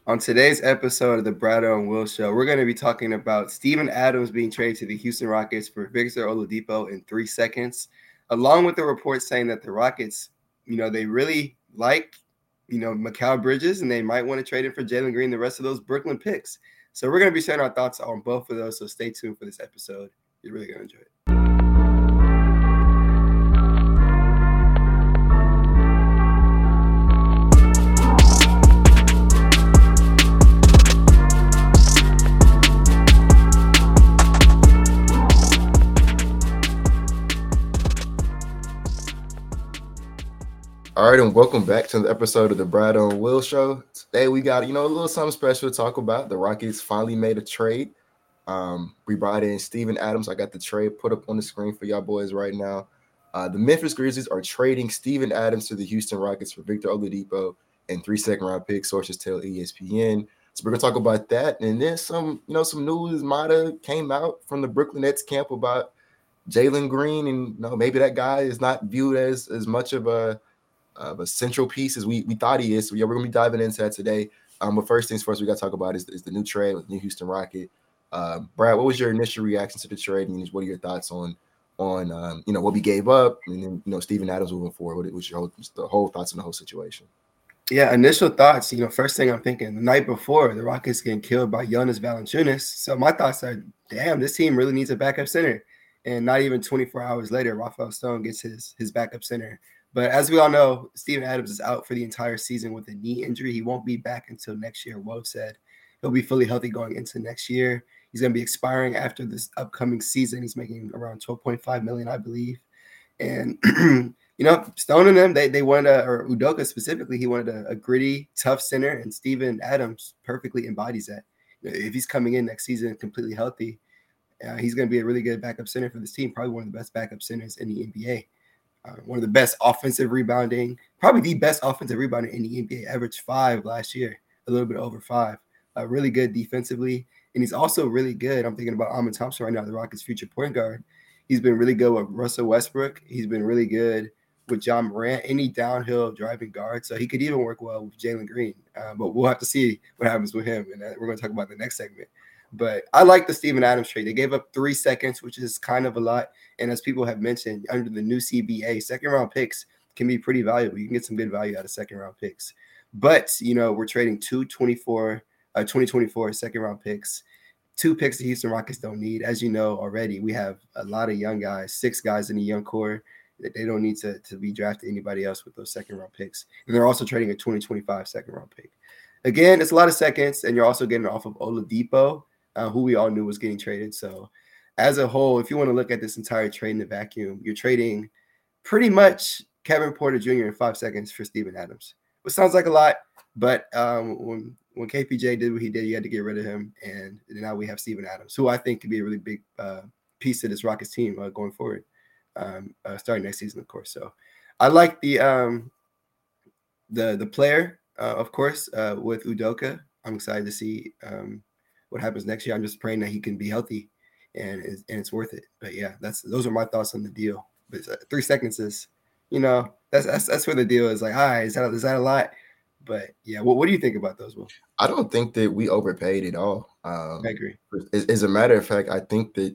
On today's episode of the Brado and Will Show, we're going to be talking about Steven Adams being traded to the Houston Rockets for Victor Oladipo in 3 seconds, along with the report saying that the Rockets, they really like, Mikal Bridges, and they might want to trade him for Jalen Green, the rest of those Brooklyn picks. So we're going to be sharing our thoughts on both of those, so stay tuned for this episode. You're really going to enjoy it. All right, and welcome back to the episode of the Brado and Will Show. Today we got, a little something special to talk about. The Rockets finally made a trade. We brought in Steven Adams. I got the trade put up on the screen for y'all boys right now. The Memphis Grizzlies are trading Steven Adams to the Houston Rockets for Victor Oladipo and 3 second-round picks, sources tell ESPN. So we're going to talk about that. And then some news might have came out from the Brooklyn Nets camp about Jalen Green. And, maybe that guy is not viewed as much of a central piece as we thought he is. So, we're going to be diving into that today. But first things first, we got to talk about is the new trade with the new Houston Rocket. Brad, what was your initial reaction to the trade? And what are your thoughts on what we gave up? And then, Steven Adams moving forward. What was the whole thoughts on the whole situation? Yeah, initial thoughts, first thing I'm thinking, the night before, the Rockets getting killed by Jonas Valanciunas. So my thoughts are, damn, this team really needs a backup center. And not even 24 hours later, Rafael Stone gets his backup center. But as we all know, Steven Adams is out for the entire season with a knee injury. He won't be back until next year. Woj said he'll be fully healthy going into next year. He's going to be expiring after this upcoming season. He's making around $12.5 million, I believe. And, Stone and them, they wanted or Udoka specifically, he wanted a gritty, tough center, and Steven Adams perfectly embodies that. If he's coming in next season completely healthy, he's going to be a really good backup center for this team, probably one of the best backup centers in the NBA. One of the best offensive rebounding, probably the best offensive rebounder in the NBA, averaged 5 last year, a little bit over 5. Really good defensively, and he's also really good. I'm thinking about Amen Thompson right now, the Rockets' future point guard. He's been really good with Russell Westbrook. He's been really good with John Morant, any downhill driving guard. So he could even work well with Jalen Green. But we'll have to see what happens with him, and we're going to talk about the next segment. But I like the Steven Adams trade. They gave up 3 seconds, which is kind of a lot. And as people have mentioned, under the new CBA, second-round picks can be pretty valuable. You can get some good value out of second-round picks. But, we're trading 2024 second-round picks, 2 picks the Houston Rockets don't need. As you know already, we have a lot of young guys, 6 guys in the young core. They don't need to be drafted anybody else with those second-round picks. And they're also trading a 2025 second-round pick. Again, it's a lot of seconds, and you're also getting off of Oladipo, who we all knew was getting traded. So as a whole, if you want to look at this entire trade in the vacuum, you're trading pretty much Kevin Porter Jr. in 5 seconds for Steven Adams, which sounds like a lot. But when KPJ did what he did, you had to get rid of him. And now we have Steven Adams, who I think could be a really big piece of this Rockets team going forward, starting next season, of course. So I like the player, of course, with Udoka. I'm excited to see what happens next year. I'm just praying that he can be healthy and it's worth it. But yeah, those are my thoughts on the deal. But 3 seconds is, that's where the deal is. Like, all right, is that a lot? But yeah, what do you think about those, Will? I don't think that we overpaid at all. I agree. As a matter of fact, I think that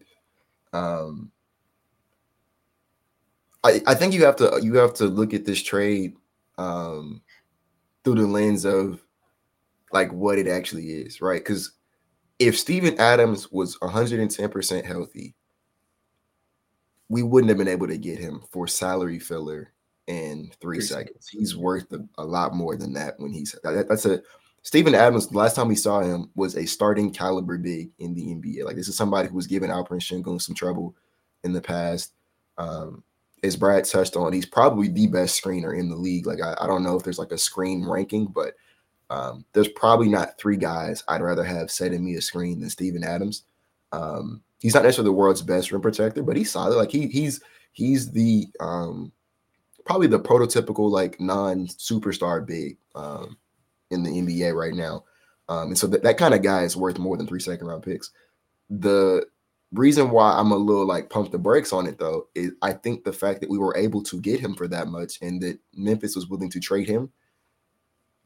I think you have to look at this trade through the lens of like what it actually is, right? Because if Steven Adams was 110% healthy, we wouldn't have been able to get him for salary filler in 3 seconds. He's worth a lot more than that when Steven Adams, the last time we saw him was a starting caliber big in the NBA. Like, this is somebody who was giving Alperen Sengun some trouble in the past. As Brad touched on, he's probably the best screener in the league. Like, I don't know if there's like a screen ranking, but there's probably not 3 guys I'd rather have setting me a screen than Steven Adams. He's not necessarily the world's best rim protector, but he's solid. Like, he's the probably the prototypical like non-superstar big in the NBA right now. And so that kind of guy is worth more than 3 second-round picks. The reason why I'm a little like pump the brakes on it, though, is I think the fact that we were able to get him for that much and that Memphis was willing to trade him,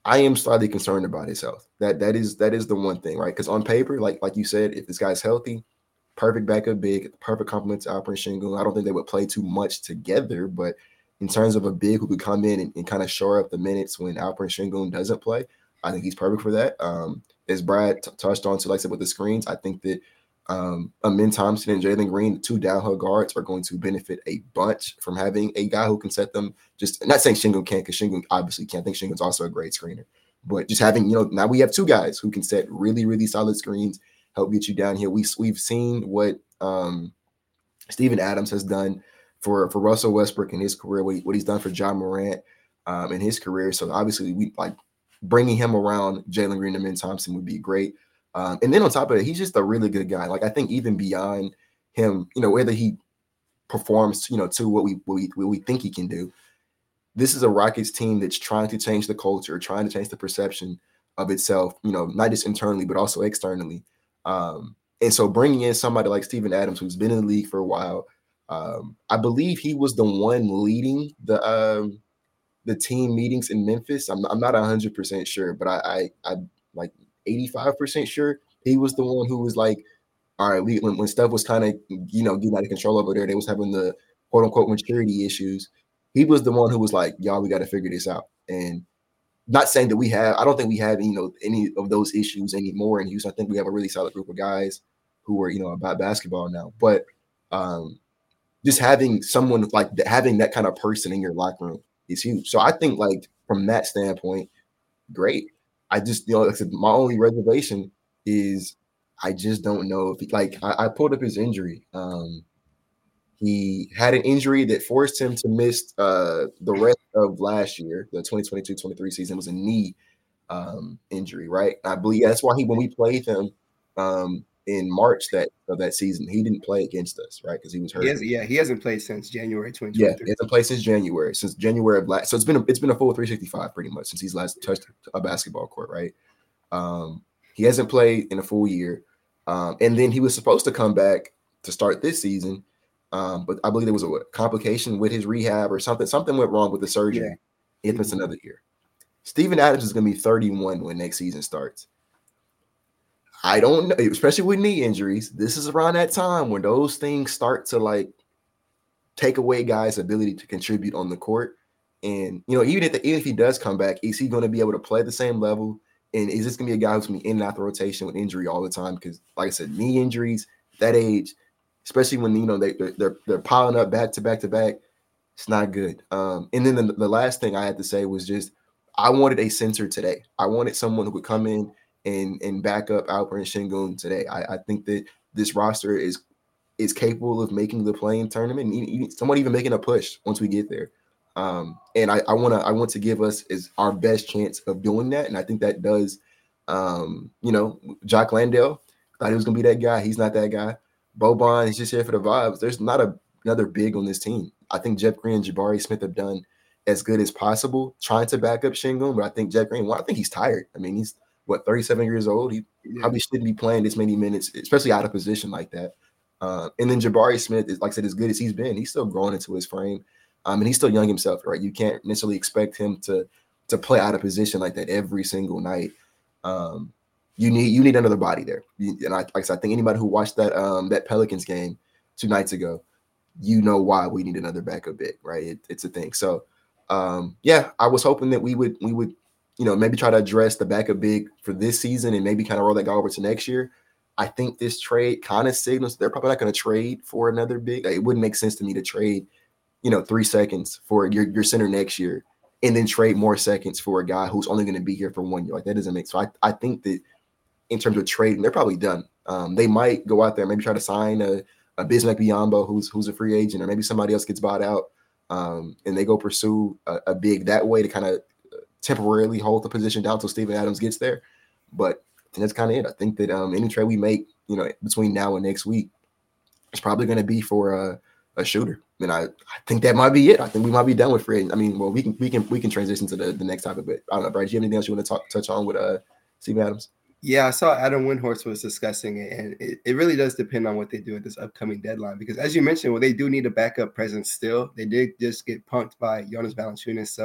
I am slightly concerned about his health. That is the one thing, right? Because on paper, like you said, if this guy's healthy, perfect backup big, perfect complement to Alperen Sengun. I don't think they would play too much together, but in terms of a big who could come in and kind of shore up the minutes when Alperen Sengun doesn't play, I think he's perfect for that. As Brad touched on, so like I said, with the screens, I think that Amin Thompson and Jalen Green, the two downhill guards, are going to benefit a bunch from having a guy who can set them. Just not saying Sengun can't, because Sengun obviously can't. I think Shingun's also a great screener, but just having, now we have two guys who can set really, really solid screens, help get you down here. We've seen what Steven Adams has done for Russell Westbrook in his career, what he's done for John Morant in his career. So obviously, we like bringing him around Jalen Green and Amin Thompson would be great. And then on top of it, he's just a really good guy. Like, I think even beyond him, whether he performs, to what we think he can do, this is a Rockets team that's trying to change the culture, trying to change the perception of itself, not just internally, but also externally. And so bringing in somebody like Steven Adams, who's been in the league for a while, I believe he was the one leading the team meetings in Memphis. I'm not 100% sure, but I like 85% sure he was the one who was like, all right, when stuff was kind of, getting out of control over there, they was having the quote unquote maturity issues. He was the one who was like, y'all, we got to figure this out. And not saying that I don't think we have, any of those issues anymore in Houston. I think we have a really solid group of guys who are, about basketball now. But just having someone like that, having that kind of person in your locker room is huge. So I think, like, from that standpoint, great. I just, like I said, my only reservation is I just don't know if I pulled up his injury. He had an injury that forced him to miss the rest of last year. The 2022-23 season was a knee injury, right? I believe that's why when we played him in March of that season, he didn't play against us, right? Because he was hurt. He hasn't played since January 2023. Yeah, he hasn't played since January of last. So it's been a full 365 pretty much since he's last touched a basketball court, right? He hasn't played in a full year, and then he was supposed to come back to start this season. But I believe there was a complication with his rehab or something. Something went wrong with the surgery. It missed another year. Steven Adams is going to be 31 when next season starts. I don't know, especially with knee injuries. This is around that time when those things start to like take away guys' ability to contribute on the court. And even if he does come back, is he going to be able to play the same level? And is this going to be a guy who's going to be in and out the rotation with injury all the time? Because, like I said, knee injuries, that age, especially when they're piling up back to back to back, it's not good. And then the last thing I had to say was just I wanted a center today. I wanted someone who would come in and back up Alperen Sengun today. I think that this roster is capable of making the playing tournament. Someone even making a push once we get there. And I want to give us our best chance of doing that. And I think that does. Jock Landale thought he was gonna be that guy. He's not that guy. Boban is just here for the vibes. There's not another big on this team. I think Jeff Green and Jabari Smith have done as good as possible trying to back up Sengun, but I think Jeff Green, I think he's tired. I mean, he's 37 years old. He probably shouldn't be playing this many minutes, especially out of position like that. And then Jabari Smith is, like I said, as good as he's been, he's still growing into his frame. And he's still young himself, right? You can't necessarily expect him to play out of position like that every single night. You need another body there. And like I said, I think anybody who watched that Pelicans game 2 nights ago, why we need another backup big, right? It's a thing. So, I was hoping that we would maybe try to address the backup big for this season and maybe kind of roll that guy over to next year. I think this trade kind of signals they're probably not going to trade for another big. It wouldn't make sense to me to trade, 3 seconds for your center next year and then trade more seconds for a guy who's only going to be here for 1 year. Like, that doesn't make sense. So I think that in terms of trading, they're probably done. They might go out there and maybe try to sign a Bismack Biyombo who's a free agent, or maybe somebody else gets bought out and they go pursue a big that way to kind of temporarily hold the position down until Steven Adams gets there. But that's kind of it. I think that any trade we make, between now and next week, it's probably going to be for a shooter. And I think that might be it. I think we might be done with free agent. I mean, well, we can transition to the next topic. But I don't know, Brian, do you have anything else you want to touch on with Steven Adams? Yeah, I saw Adam Windhorst was discussing it, and it really does depend on what they do at this upcoming deadline. Because as you mentioned, they do need a backup presence still. They did just get punked by Jonas Valanciunas, so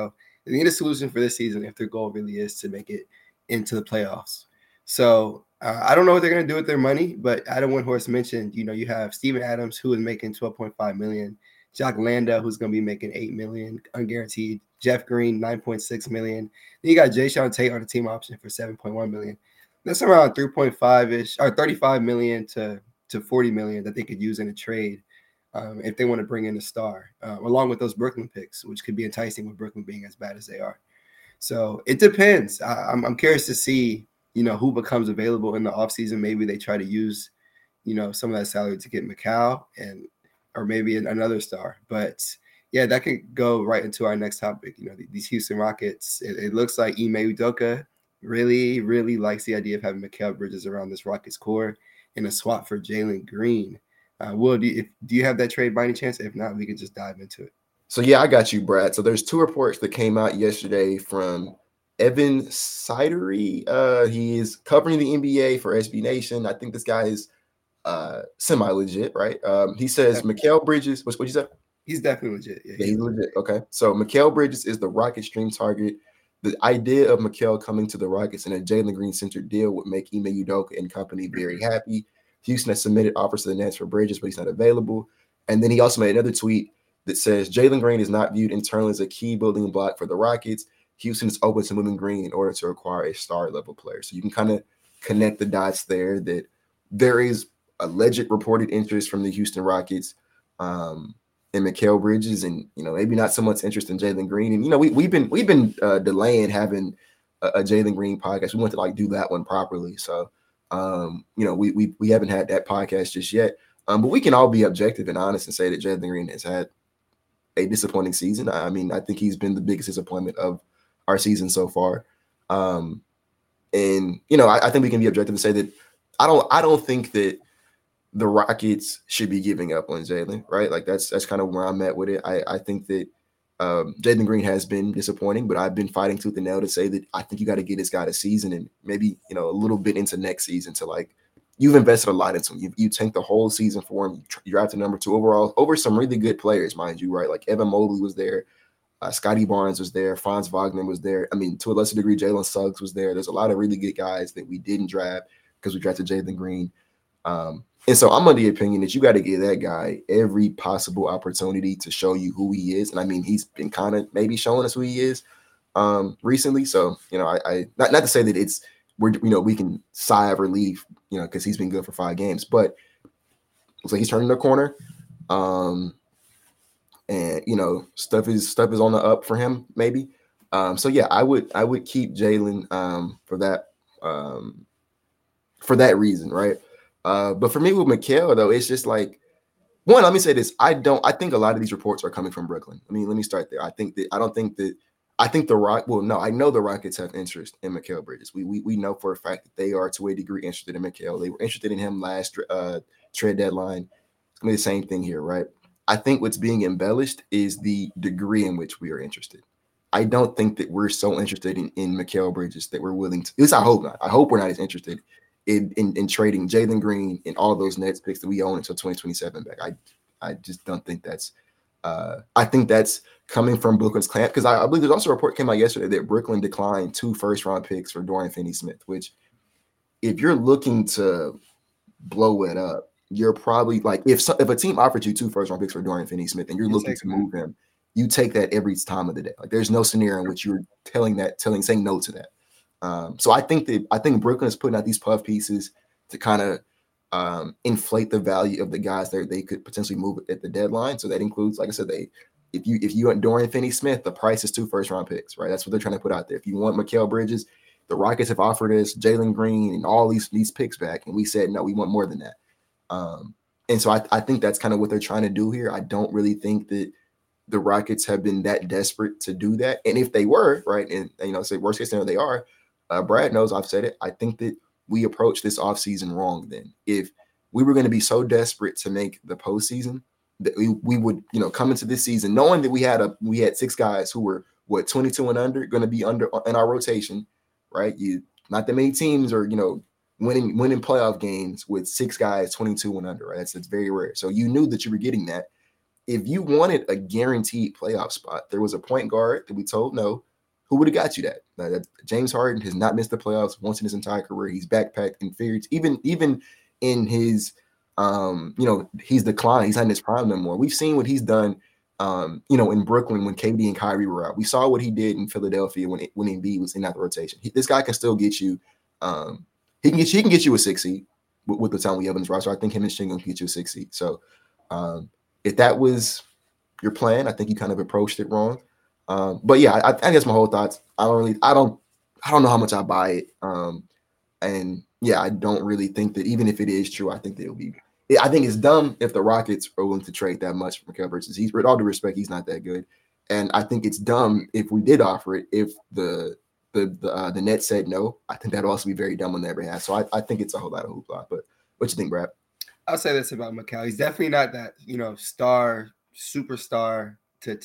They need a solution for this season if their goal really is to make it into the playoffs. So I don't know what they're going to do with their money, but Adam Windhorst mentioned, you have Steven Adams, who is making $12.5 million, Jock Landale, who's going to be making $8 million unguaranteed, Jeff Green, $9.6 million. Then you got Jayshawn Tate on the team option for $7.1 million. That's around 3.5-ish or 35 million to 40 million that they could use in a trade if they want to bring in a star, along with those Brooklyn picks, which could be enticing with Brooklyn being as bad as they are. So it depends. I'm curious to see, who becomes available in the offseason. Maybe they try to use, some of that salary to get Mikal or maybe another star. But yeah, that could go right into our next topic. These Houston Rockets, it looks like Ime Udoka really, really likes the idea of having Mikal Bridges around this Rockets core in a swap for Jalen Green. Will, do you have that trade by any chance? If not, we can just dive into it. So yeah, I got you, Brad. So there's two reports that came out yesterday from Evan Sidery. He is covering the NBA for SB Nation. I think this guy is semi-legit, right? He says Mikal Bridges. What you say? He's definitely legit. Yeah, he's legit. Okay. So Mikal Bridges is the Rockets' dream target. The idea of Mikal coming to the Rockets and a Jalen Green-centered deal would make Ime Udoka and company very happy. Houston has submitted offers to the Nets for Bridges, but he's not available. And then he also made another tweet that says Jalen Green is not viewed internally as a key building block for the Rockets. Houston is open to moving Green in order to acquire a star-level player. So you can kind of connect the dots there that there is alleged reported interest from the Houston Rockets in Mikal Bridges, and maybe not so much interest in Jalen Green. And we've been delaying having a Jalen Green podcast. We want to do that one properly. So we haven't had that podcast just yet. But we can all be objective and honest and say that Jalen Green has had a disappointing season. I mean, I think he's been the biggest disappointment of our season so far. I think we can be objective and say that I don't think that the Rockets should be giving up on Jalen, right? Like that's kind of where I'm at with it. I think that Jalen Green has been disappointing, but I've been fighting tooth and nail to say that I think you got to get this guy a season and maybe a little bit into next season to you've invested a lot into him. You tank the whole season for him. You drafted number 2 overall over some really good players, mind you, right? Like Evan Mobley was there, Scotty Barnes was there, Franz Wagner was there. I mean, to a lesser degree, Jalen Suggs was there. There's a lot of really good guys that we didn't draft because we drafted Jalen Green. And so I'm of the opinion that you got to give that guy every possible opportunity to show you who he is. And I mean, he's been kind of maybe showing us who he is recently. So, I not to say that we can sigh of relief, because he's been good for 5 games, but looks like he's turning the corner. And stuff is on the up for him maybe. So yeah, I would keep Jalen for that reason, right? But for me with Mikal, though, it's just one, let me say this. I think a lot of these reports are coming from Brooklyn. I mean, let me start there. I think the Rockets have interest in Mikal Bridges. We know for a fact that they are to a degree interested in Mikal. They were interested in him last trade deadline. It's going to be the same thing here, right? I think what's being embellished is the degree in which we are interested. I don't think that we're so interested in Mikal Bridges that we're willing to, at least I hope not. I hope we're not as interested in trading Jalen Green and all those Nets picks that we own until 2027 back. I just don't think that's I think that's coming from Brooklyn's camp, because I believe there's also a report came out yesterday that Brooklyn declined 2 first-round picks for Dorian Finney-Smith, which if you're looking to blow it up, you're probably if a team offered you 2 first-round picks for Dorian Finney-Smith and you're looking to move him, you take that every time of the day. There's no scenario in which you're saying no to that. So I think Brooklyn is putting out these puff pieces to kind of inflate the value of the guys that they could potentially move at the deadline. So that includes, like I said, if you want Dorian Finney-Smith, the price is 2 first-round picks, right? That's what they're trying to put out there. If you want Mikal Bridges, the Rockets have offered us Jalen Green and all these picks back, and we said no, we want more than that. And so I think that's kind of what they're trying to do here. I don't really think that the Rockets have been that desperate to do that. And if they were, right, and say worst case scenario they are, Brad knows I've said it. I think that we approached this offseason wrong then. If we were going to be so desperate to make the postseason that we would, come into this season knowing that we had 6 guys who were 22 and under, going to be under in our rotation, right? Not that many teams are, winning playoff games with 6 guys 22 and under, right? That's very rare. So you knew that you were getting that. If you wanted a guaranteed playoff spot, there was a point guard that we told no. Who would have got you that? James Harden has not missed the playoffs once in his entire career. He's backpacked inferiors. Even in his he's declined. He's not in his prime no more. We've seen what he's done in Brooklyn when KD and Kyrie were out. We saw what he did in Philadelphia when Embiid was in that rotation. This guy can still get you he can get you a 6 seed with the talent we have in his roster. I think him and Shingo can get you a 6 seed. So if that was your plan, I think you kind of approached it wrong. But yeah, I guess my whole thoughts. I don't know how much I buy it. And yeah, I don't really think that even if it is true, I think that it'll be. I think it's dumb if the Rockets are willing to trade that much for Mikal Bridges. With all due respect, he's not that good. And I think it's dumb if we did offer it. If the Nets said no, I think that'd also be very dumb on their behalf. So I think it's a whole lot of hoopla. But what you think, Brad? I'll say this about Mikal. He's definitely not that, superstar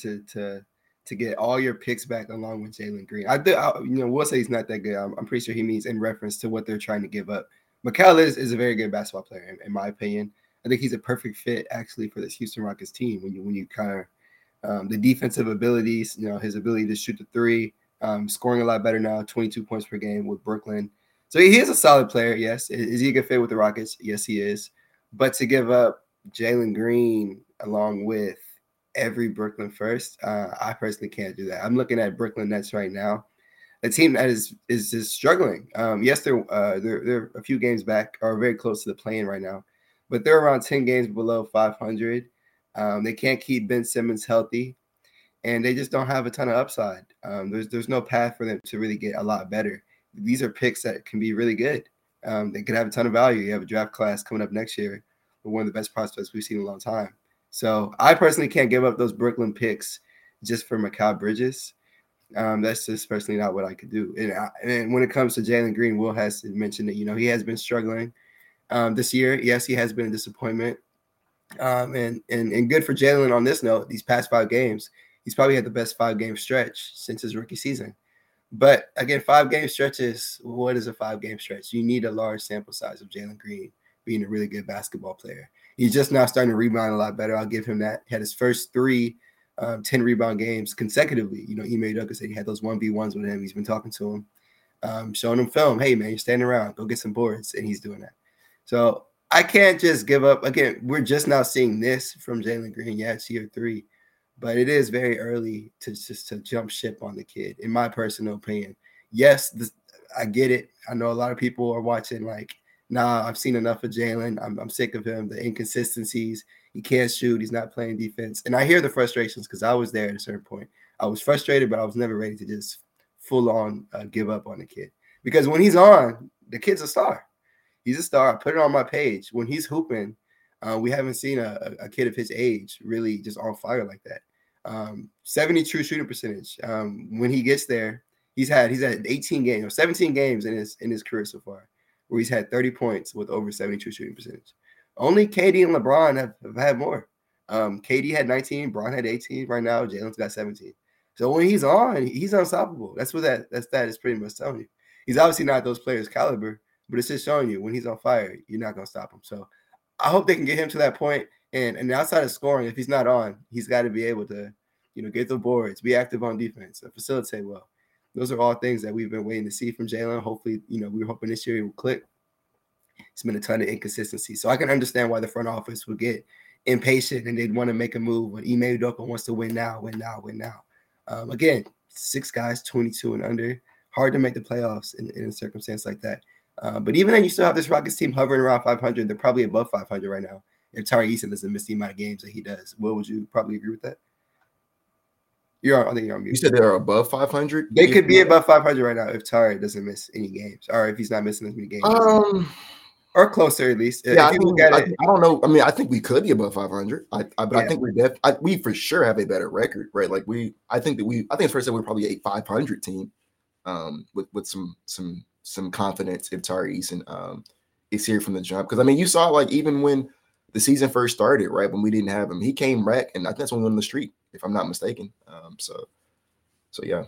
to get all your picks back along with Jalen Green. We'll say he's not that good. I'm pretty sure he means in reference to what they're trying to give up. Mikal is a very good basketball player, in my opinion. I think he's a perfect fit actually for this Houston Rockets team. When you kind of the defensive abilities, his ability to shoot the three, scoring a lot better now, 22 points per game with Brooklyn. So he is a solid player. Yes, is he a good fit with the Rockets? Yes, he is. But to give up Jalen Green along with every Brooklyn first, I personally can't do that. I'm looking at Brooklyn Nets right now. A team that is just struggling. Yes, they're a few games back or very close to the play-in right now, but they're around 10 games below 500. They can't keep Ben Simmons healthy, and they just don't have a ton of upside. There's no path for them to really get a lot better. These are picks that can be really good. They could have a ton of value. You have a draft class coming up next year with one of the best prospects we've seen in a long time. So I personally can't give up those Brooklyn picks just for Mikal Bridges. That's just personally not what I could do. And when it comes to Jalen Green, Will has mentioned that, he has been struggling this year. Yes, he has been a disappointment. And good for Jalen on this note, these past 5 games, he's probably had the best 5-game stretch since his rookie season. But again, 5-game stretches, what is a 5-game stretch? You need a large sample size of Jalen Green being a really good basketball player. He's just now starting to rebound a lot better. I'll give him that. He had his first 3 10 rebound games consecutively. Ime Udoka said he had those 1v1s with him. He's been talking to him, showing him film. Hey, man, you're standing around. Go get some boards. And he's doing that. So I can't just give up. Again, we're just now seeing this from Jalen Green. Yeah, it's year 3. But it is very early to jump ship on the kid, in my personal opinion. Yes, I get it. I know a lot of people are watching like, nah, I've seen enough of Jalen. I'm sick of him, the inconsistencies. He can't shoot. He's not playing defense. And I hear the frustrations because I was there at a certain point. I was frustrated, but I was never ready to just full on give up on the kid. Because when he's on, the kid's a star. He's a star. I put it on my page. When he's hooping, we haven't seen a kid of his age really just on fire like that. 70 true shooting percentage. When he gets there, he's had 18 games or 17 games in his career so far where he's had 30 points with over 70 true shooting percentage. Only KD and LeBron have had more. KD had 19, Bron had 18. Right now, Jalen's got 17. So when he's on, he's unstoppable. That's what that is pretty much telling you. He's obviously not those players' caliber, but it's just showing you when he's on fire, you're not gonna stop him. So I hope they can get him to that point. And outside of scoring, if he's not on, he's got to be able to, get the boards, be active on defense, and facilitate well. Those are all things that we've been waiting to see from Jalen. Hopefully, we were hoping this year he will click. It's been a ton of inconsistency. So I can understand why the front office would get impatient and they'd want to make a move when Ime Udoka wants to win now. Again, 6 guys, 22 and under. Hard to make the playoffs in a circumstance like that. But even then, you still have this Rockets team hovering around 500. They're probably above 500 right now if Tari Eason doesn't miss the amount of games that he does. Will, would you probably agree with that? I think you're on mute. You said they're above 500? They could be above 500 right now if Tari doesn't miss any games or if he's not missing as many games. Or closer, at least. Yeah, I don't know. I mean, I think we could be above 500. I think we for sure have a better record, right? Like I think it's fair to say we're probably a 500 team, with some confidence if Tari Eason is here from the jump. Because I mean, you saw like even when the season first started, right, when we didn't have him, he came back, and I think that's when we went on the street, if I'm not mistaken. So yeah.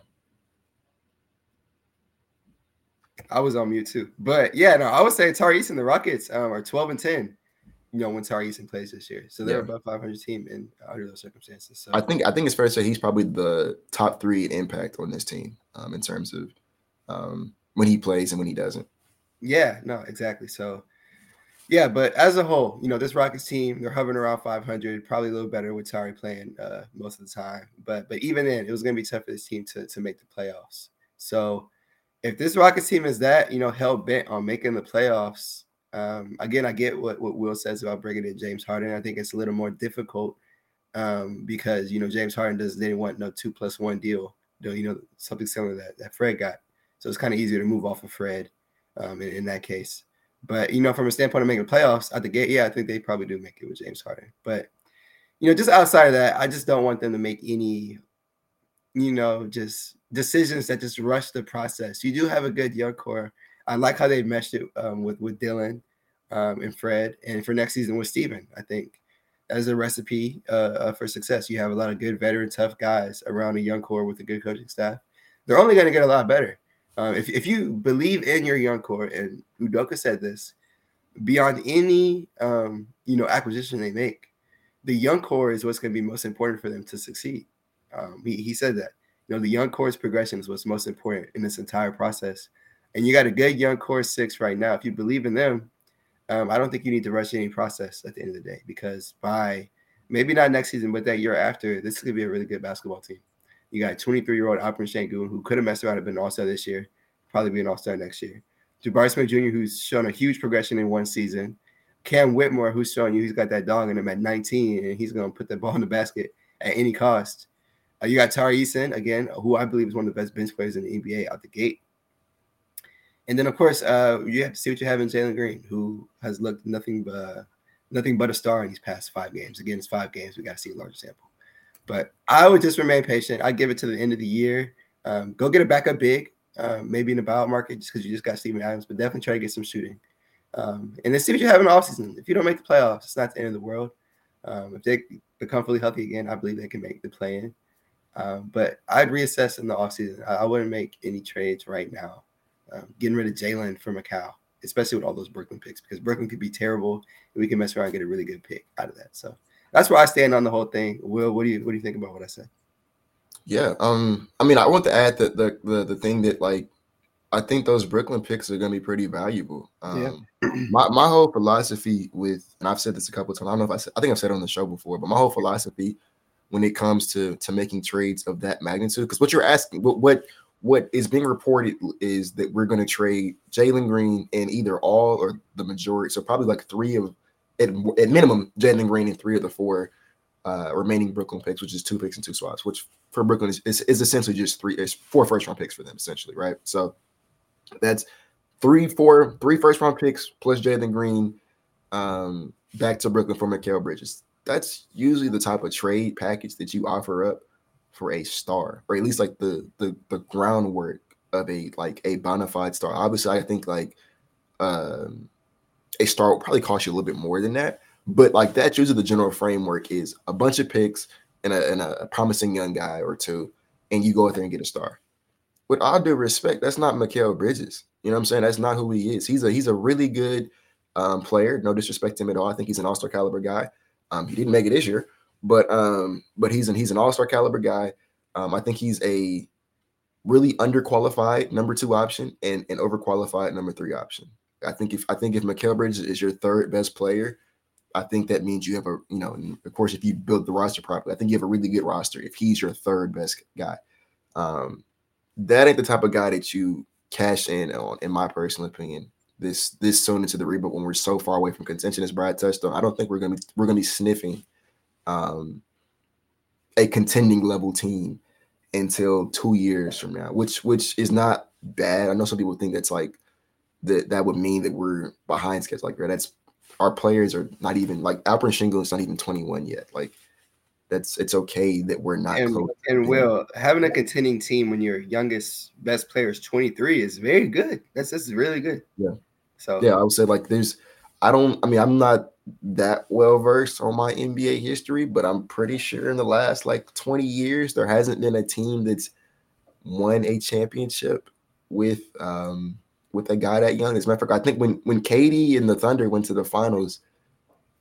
I was on mute too, but yeah, no, I would say Tari Eason, the Rockets are 12 and 10 when Tari Eason plays this year. So they're above 500 team under those circumstances. So I think it's fair to say he's probably the top 3 in impact on this team in terms of when he plays and when he doesn't. Yeah, no, exactly. So yeah, but as a whole, this Rockets team, they're hovering around 500, probably a little better with Tari playing most of the time. But even then, it was going to be tough for this team to make the playoffs. So if this Rockets team is that, hell bent on making the playoffs, again, I get what Will says about bringing in James Harden. I think it's a little more difficult because, James Harden didn't want no 2+1 deal, something similar that Fred got. So it's kind of easier to move off of Fred in that case. But, from a standpoint of making playoffs at the gate, yeah, I think they probably do make it with James Harden. But, just outside of that, I just don't want them to make any, just decisions that just rush the process. You do have a good young core. I like how they meshed it with Dylan and Fred. And for next season with Steven, I think as a recipe for success. You have a lot of good veteran, tough guys around a young core with a good coaching staff. They're only going to get a lot better. If you believe in your young core, and Udoka said this, beyond any acquisition they make, the young core is what's going to be most important for them to succeed. He said that the young core's progression is what's most important in this entire process. And you got a good young core 6 right now. If you believe in them, I don't think you need to rush any process at the end of the day, because by maybe not next season, but that year after, this is going to be a really good basketball team. You got 23-year-old Alperen Sengun, who could have messed around and been an all-star this year, probably be an all-star next year. Jabari Smith Jr., who's shown a huge progression in one season. Cam Whitmore, who's showing you he's got that dog in him at 19, and he's going to put the ball in the basket at any cost. You got Tari Eason, again, who I believe is one of the best bench players in the NBA out the gate. And then, of course, you have to see what you have in Jalen Green, who has looked nothing but a star in these past 5 games. Again, it's 5 games. We got to see a larger sample. But I would just remain patient. I'd give it to the end of the year. Go get a backup big, maybe in the buyout market, just because you just got Steven Adams, but definitely try to get some shooting. And then see what you have in the offseason. If you don't make the playoffs, it's not the end of the world. If they become fully healthy again, I believe they can make the play-in. But I'd reassess in the offseason. I wouldn't make any trades right now. Getting rid of Jalen for Macau, especially with all those Brooklyn picks, because Brooklyn could be terrible, and we can mess around and get a really good pick out of that. So that's where I stand on the whole thing. Will, what do you think about what I said? Yeah, I mean, I want to add that the thing that, like, I think those Brooklyn picks are going to be pretty valuable. My whole philosophy with, and I've said this a couple of times, I don't know if I think I've said it on the show before, but my whole philosophy when it comes to making trades of that magnitude, because what you're asking, what is being reported is that we're going to trade Jalen Green and either all or the majority, so probably like 3 of, at minimum, Jalen Green and 3 of the 4 remaining Brooklyn picks, which is 2 picks and 2 swaps, which for Brooklyn is essentially just 4 first-round picks for them, essentially, right? So that's 3 first-round picks plus Jalen Green back to Brooklyn for Mikal Bridges. That's usually the type of trade package that you offer up for a star, or at least like the groundwork of a bona fide star. Obviously, I think like a star will probably cost you a little bit more than that, but like that's usually the general framework is a bunch of picks and a promising young guy or 2, and you go out there and get a star. With all due respect, that's not Mikal Bridges. You know what I'm saying? That's not who he is. He's a really good player. No disrespect to him at all. I think he's an all-star caliber guy. He didn't make it this year, but he's an all-star caliber guy. I think he's a really underqualified number 2 option and an overqualified number 3 option. I think if Mikal Bridges is your 3rd best player, I think that means you have of course, if you build the roster properly, I think you have a really good roster if he's your 3rd best guy. That ain't the type of guy that you cash in on, in my personal opinion, this soon into the rebuild when we're so far away from contention, as Brad touched on. I don't think we're gonna be sniffing a contending level team until 2 years from now, which is not bad. I know some people think that's like that would mean that we're behind schedule. Like, that's, our players are not even, like, Alperen Sengun is not even 21 yet. Like, it's okay that we're not close. And Will, having a contending team when your youngest best player is 23 is very good. That's really good. Yeah. So yeah, I would say like I'm not that well versed on my NBA history, but I'm pretty sure in the last like 20 years there hasn't been a team that's won a championship with a guy that young. As a matter of fact, I think when KD and the Thunder went to the finals,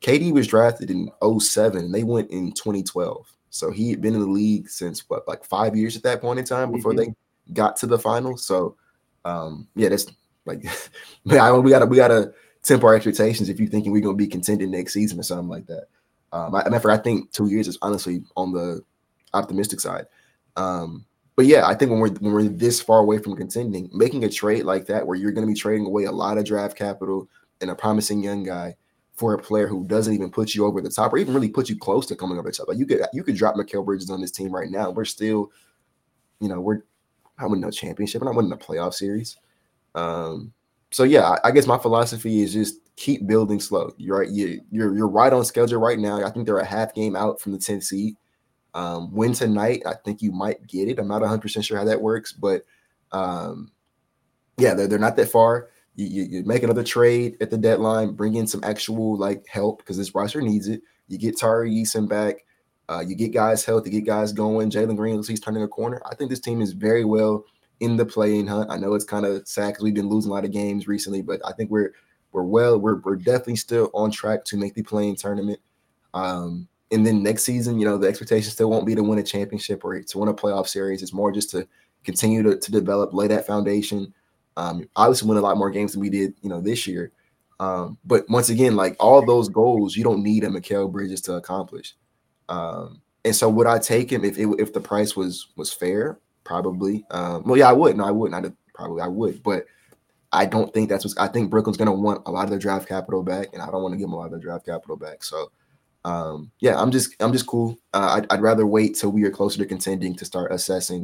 KD was drafted in 2007, and they went in 2012. So he had been in the league since like 5 years at that point in time before they got to the finals. So yeah, that's like man, we gotta temper our expectations if you're thinking we're gonna be contending next season or something like that. I think 2 years is honestly on the optimistic side. But yeah, I think when we're this far away from contending, making a trade like that where you're going to be trading away a lot of draft capital and a promising young guy for a player who doesn't even put you over the top or even really put you close to coming over the top. Like you could drop Mikal Bridges on this team right now. We're still, we're not winning no championship. We're not winning a playoff series. So yeah, I guess my philosophy is just keep building slow. You're right. You're right on schedule right now. I think they're a half game out from the 10th seed. Win tonight, I think you might get it. I'm not 100% sure how that works, but yeah, they're not that far. You make another trade at the deadline, bring in some actual like help because this roster needs it. You get Tari Eason back. You get guys healthy, you get guys going. Jalen Green looks like he's turning a corner. I think this team is very well in the play-in hunt. I know it's kind of sad because we've been losing a lot of games recently, but I think we're definitely still on track to make the play-in tournament. And then next season, the expectation still won't be to win a championship or to win a playoff series. It's more just to continue to develop, lay that foundation. Obviously win a lot more games than we did, this year. But once again, like all those goals, you don't need a Mikal Bridges to accomplish. And so would I take him if the price was fair? Probably. Well, yeah, I would. No, I wouldn't. I would. But I don't think that's what I think Brooklyn's going to want a lot of their draft capital back, and I don't want to give them a lot of their draft capital back. So, yeah, I'm just cool. I'd rather wait till we are closer to contending to start assessing,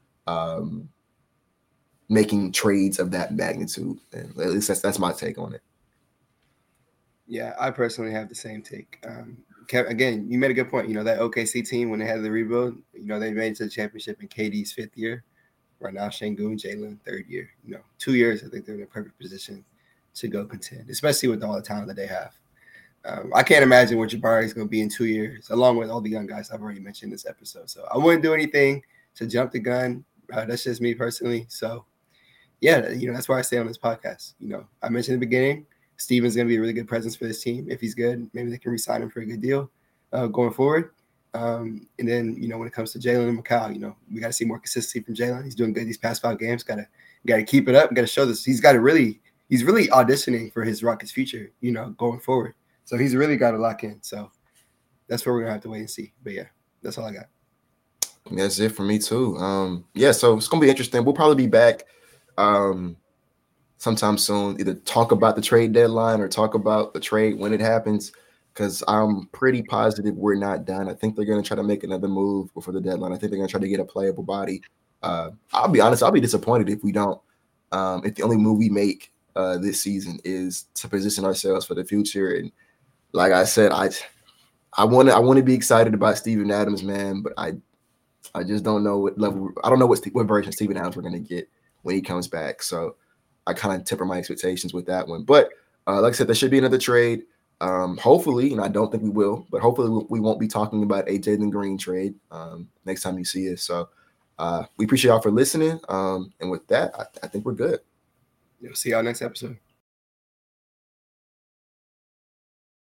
making trades of that magnitude. And at least that's my take on it. Yeah, I personally have the same take. Again, you made a good point. That OKC team, when they had the rebuild, they made it to the championship in KD's 5th year. Right now, Şengün, Jalen, 3rd year. 2 years, I think they're in a perfect position to go contend, especially with all the talent that they have. I can't imagine what Jabari is going to be in 2 years, along with all the young guys I've already mentioned in this episode. So I wouldn't do anything to jump the gun. That's just me personally. So, yeah, that's why I stay on this podcast. I mentioned in the beginning, Steven's going to be a really good presence for this team. If he's good, maybe they can re-sign him for a good deal going forward. And then, when it comes to Jalen and Mikal, we got to see more consistency from Jalen. He's doing good these past 5 games. Got to keep it up. Got to show this. He's really auditioning for his Rockets future, going forward. So he's really got to lock in. So that's where we're going to have to wait and see. But, yeah, that's all I got. That's it for me, too. Yeah, so it's going to be interesting. We'll probably be back sometime soon, either talk about the trade deadline or talk about the trade when it happens, because I'm pretty positive we're not done. I think they're going to try to make another move before the deadline. I think they're going to try to get a playable body. I'll be honest, I'll be disappointed if we don't. If the only move we make this season is to position ourselves for the future. And like I said, I want to be excited about Steven Adams, man, but I just don't know what level. I don't know what version of Steven Adams we're going to get when he comes back. So I kind of temper my expectations with that one. But like I said, there should be another trade. Hopefully, and I don't think we will, but hopefully we won't be talking about a Jalen Green trade next time you see us. So we appreciate y'all for listening. And with that, I think we're good. See y'all next episode.